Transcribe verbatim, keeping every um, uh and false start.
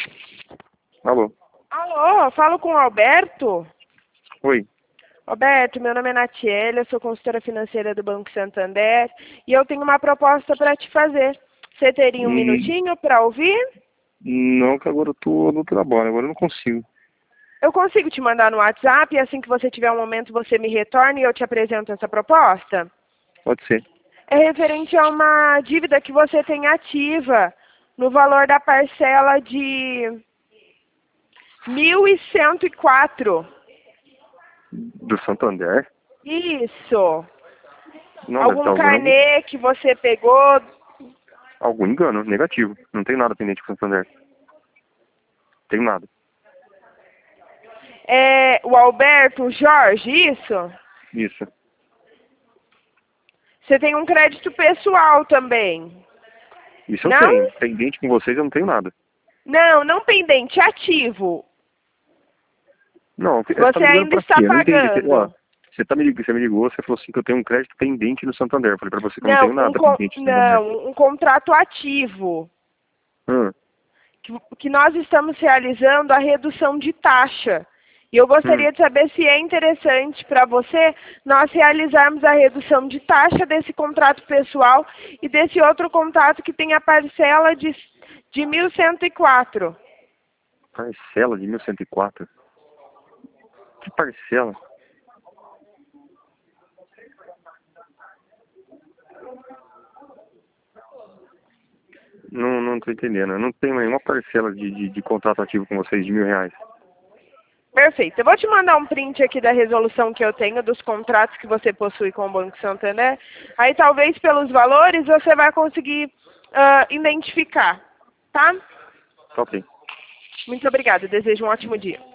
Alô? Alô, falo com o Alberto? Oi. Alberto, meu nome é Natiele, eu sou consultora financeira do Banco Santander e eu tenho uma proposta para te fazer. Você teria um Hum, minutinho para ouvir? não, que agora eu tô no trabalho, agora eu não consigo. Eu consigo te mandar no WhatsApp e assim que você tiver um momento você me retorna e eu te apresento essa proposta? Pode ser. É referente a uma dívida que você tem ativa no valor da parcela de mil e cento e quatro. Do Santander? Isso. Não, deve ter Algum algum, carnê que você pegou? algum engano, negativo. Não tem nada pendente com o Santander. Tem nada. É o Alberto Jorge, isso? Isso. Você tem um crédito pessoal também. Isso eu Não? tenho. Pendente com vocês eu não tenho nada. Não, não pendente, ativo. Não, você tá Você me ligando ainda pra está quê? Eu não entendi. Você, ó, pagando. você, tá me ligando, você me ligou, você falou assim que eu tenho um crédito pendente no Santander. Eu falei pra você que eu não Não, tenho um nada con- pendente no Santander. não, um contrato ativo. Hum, Que, que nós estamos realizando a redução de taxa. E eu hum. gostaria de saber se é interessante para você nós realizarmos a redução de taxa desse contrato pessoal e desse outro contrato que tem a parcela de, de mil cento e quatro. Parcela de mil cento e quatro? Que parcela? Não, não tô entendendo. Eu não tenho nenhuma parcela de, de, de contrato ativo com vocês de mil reais. Perfeito. Eu vou te mandar um print aqui da resolução que eu tenho dos contratos que você possui com o Banco Santander. Aí talvez pelos valores você vai conseguir ah, identificar, tá? Tá ok. Muito obrigada. Desejo um ótimo dia.